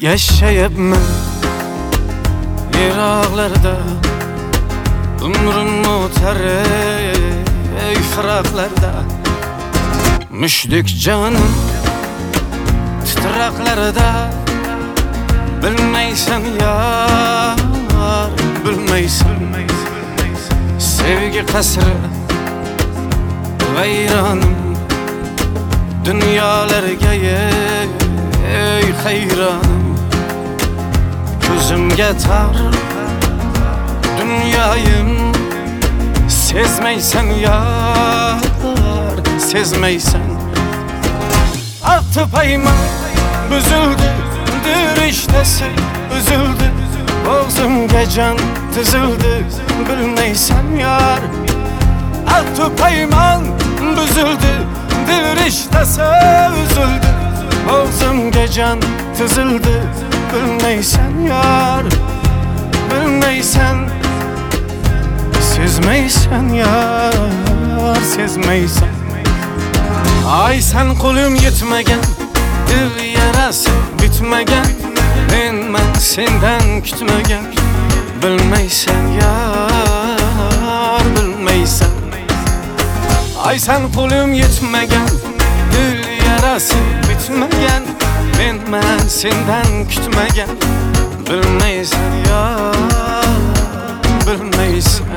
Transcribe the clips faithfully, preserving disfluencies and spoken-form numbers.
Yaşayıpman yiraqlarda, umrim o'tar ey firaqlarda. Mushdek jonim titraqlarda, bilmaysan yar, bilmaysan. Sevgi qasri vayronim, dunyolarga ey hayronim. Ko'zimga tar dunyoyim, sezmaysan yar, sezmaysan. Altı payman buzildi, dirishtasi uzildi, bo'g'zimga jon tizildi, bilmaysan yar. Altı payman buzildi, dirishtasi uzildi, bo'g'zimga jon tizildi, bilmaysan yar, bilmaysan. Sezmaysan yar, sezmaysan. Ay sen qo'lim yetmagan, dil yarasi bitmagan, menman sendan kutmagan, bilmaysan yar, bilmaysan. Ay sen qo'lim yetmagan, dil yarasi bitmagan, menman sendan kutmagan, bilmaysan yar, bilmaysan.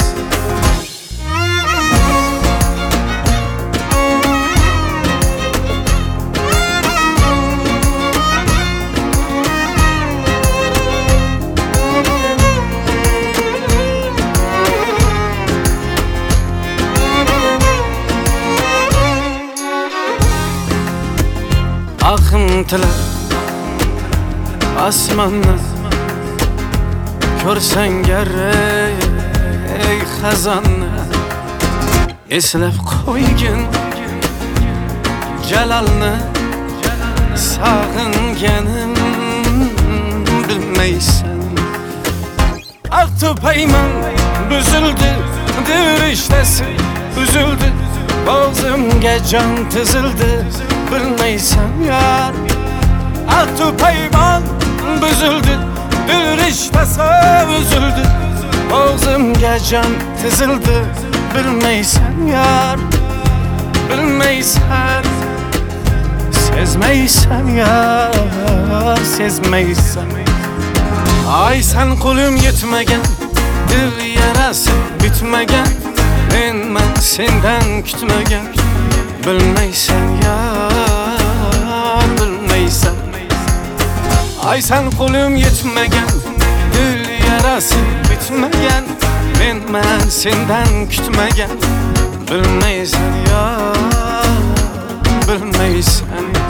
Ahim tilar osmonni, ko'rsang gar ey xazonni. Eslab qo'ygin jalolni, sog'inganim bilmaysan. Altı payman buzildi, dirishtasi uzildi, bo'g'zimga jon tizildi, bilmaysan yar. Altı payman buzildi, dirishtasi uzildi, bo'g'zimga jon tizildi, bilmaysan yar, bilmaysan. Sezmaysan yar, sezmaysan. Ay sen qo'lim yetmagan, dil yarasi bitmagan, menman sendan kutmagan, bilmaysan yar, bilmaysan. Ay sen qo'lim yetmagan, dil yarasi bitmagan, menman sendan kutmagan, bilmaysan yar, bilmaysan.